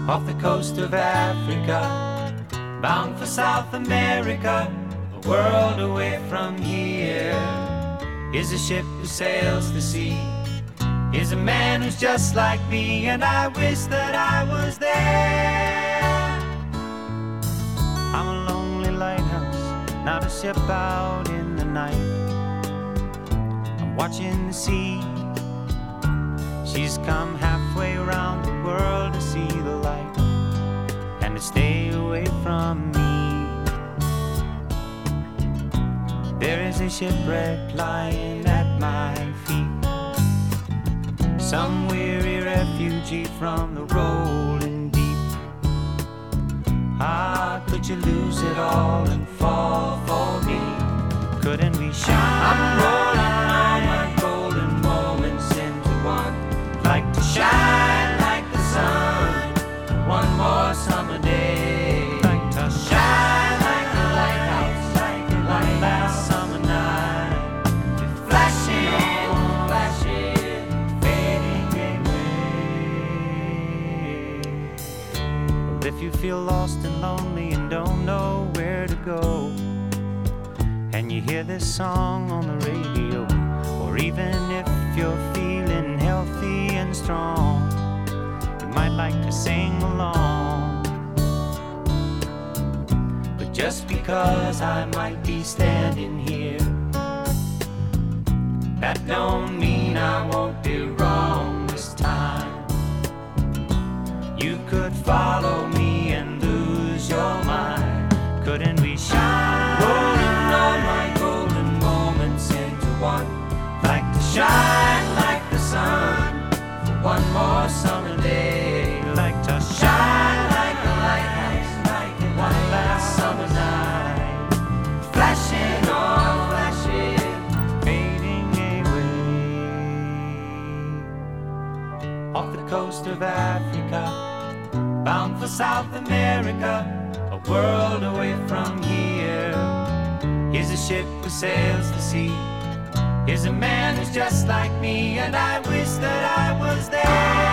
off the coast of Africa, bound for South America, a world away from here. Is a ship who sails the sea, is a man who's just like me, and I wish that I was there. I'm a lonely lighthouse, not a ship out in the night. I'm watching the sea, she's come halfway around the world to see the light and to stay away from me. There is a shipwreck lying at my feet, some weary refugee from the rolling deep. Ah, could you lose it all and fall for me? Couldn't we shine? I'm rolling all my golden moments into one, like to shine like the sun one more summer day, like to shine like a lighthouse, like one last summer night, flashing, flashing, fading away. Well, if you feel lost and lonely and don't know where to go, and you hear this song on the radio, or even if you're feeling healthy and strong, you might like to sing along. But just because I might be standing here, that don't mean I won't be wrong this time. You could follow me and lose your mind. Couldn't we shine? Rolling all my golden moments into one, like to shine like the sun for one more summer day, like to shine like a lighthouse, like one last summer night, flashing on, flashing, fading away. Off the coast of Africa, bound for South America, a world away from here. Here's a ship who sails the sea, here's a man who's just like me, and I wish that I was there.